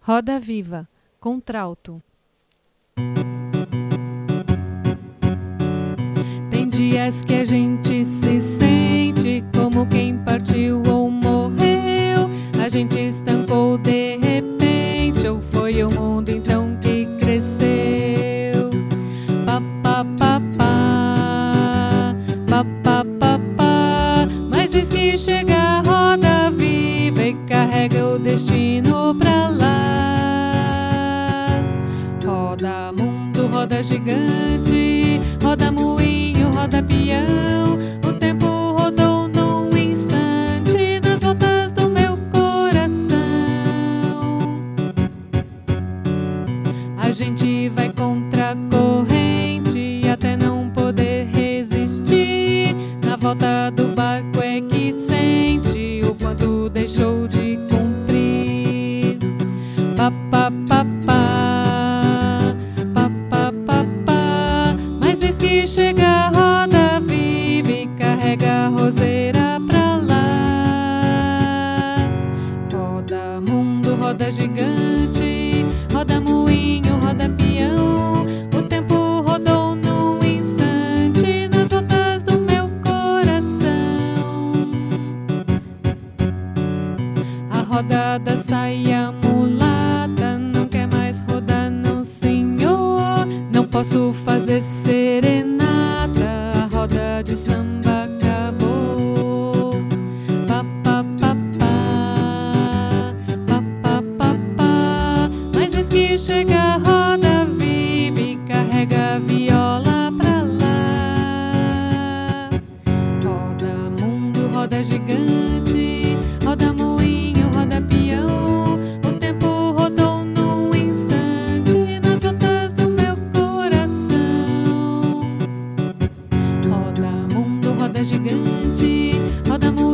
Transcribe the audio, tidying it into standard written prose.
Roda Viva, contralto. Tem dias que a gente se sente como quem partiu ou morreu. A gente estancou de repente, ou foi o mundo então que cresceu. Pá, pá, pá, pá, pá, pá, pá, pá. Mas eis que chega a roda viva e carrega o destino pra lá. Roda mundo, roda gigante, roda moinho, roda peão. O tempo rodou num instante nas voltas do meu coração. A gente vai contra a corrente até não poder resistir. Na volta do barco é que sente o quanto deixou de cumprir. Pá, pá, pá, pá, pá, pá, pá, pá. Mas eis que chega a roda viva e carrega a roseira pra lá. Roda mundo, roda gigante, roda moinho, roda peão. O tempo rodou num instante nas voltas do meu coração. A roda da saia mulata não quer mais rodar, não senhor. Não posso fazer serenata, a roda de samba acabou. Pá, pá, pá, pá, pá, pá, pá, pá. Mas eis que chega a roda viva e carrega a viola pra lá. Roda mundo, roda gigante, roda moinho, roda peão. O tempo rodou num instante nas voltas do meu coração. Roda mundo, roda gigante, roda moinho,